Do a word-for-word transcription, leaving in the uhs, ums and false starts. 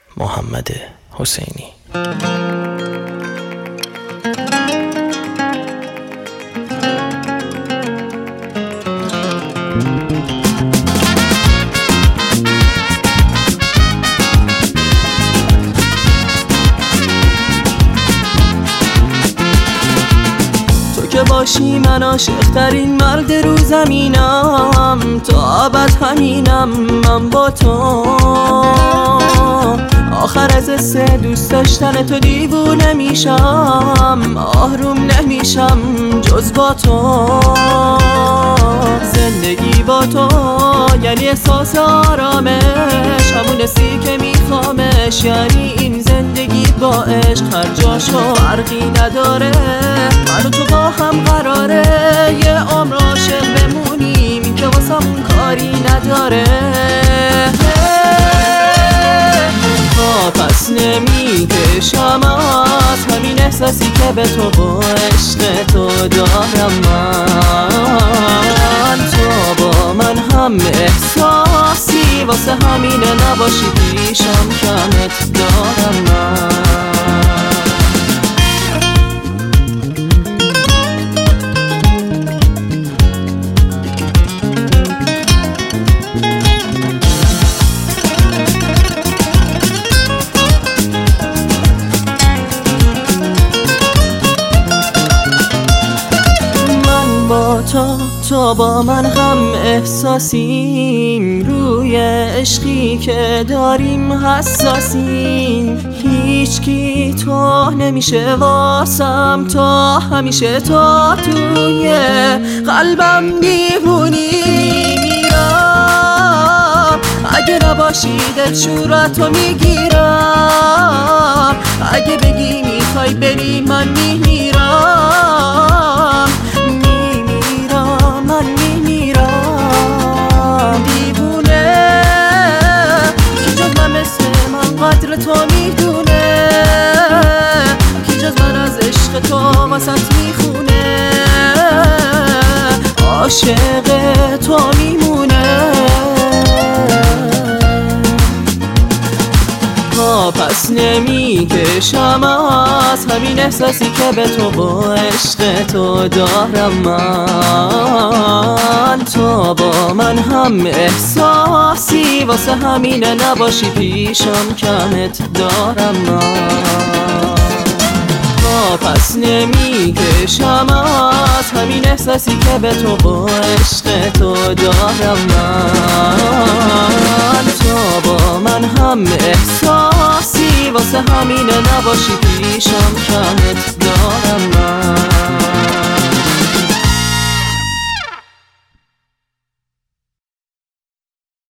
محمد حسینی. که باشی من عاشق ترین مرد رو زمینم، تا ابد همینم من با تو. آخر از سه دوست داشتن تو دیوونه میشم، آروم نمیشم جز با تو. زندگی با تو یعنی احساس آرامش، همون سی که میخوامش، یعنی این زندگی با عشق هر جاشو فرقی نداره. من و تو با هم قراره یه عمر عاشق بمونیم، این که واسمون کاری نداره. ها پس نمیکشم از همین احساسی که به تو با عشق تو دارم من. تو با من هم احساسی، واسه همینه نباشی پیشم کمت دارم من. تو تو با من هم احساسیم، روی عشقی که داریم حساسیم. هیچکی تو نمیشه واسم، تا همیشه تو توی قلبم میمونی. میرم اگه نباشی دل شورتو میگیرم، اگه بگی میخوای بری من میمیرم. من میمیرم دیوونه، کی جز من مثل من قدر تو میدونه، کی جز من از عشق تو واسط میخونه، عاشق تو میمونه. پس نمیکشم از همین احساسی که به تو با عشق تو دارم من. تو با من هم احساسی، واسه همینه نباشی پیشم کمت دارم من. پس نمیکشم از همین احساسی که به تو با عشق تو دارم من. تو با من هم احساسی، واسه همینه نباشی پیشم کمت دارم.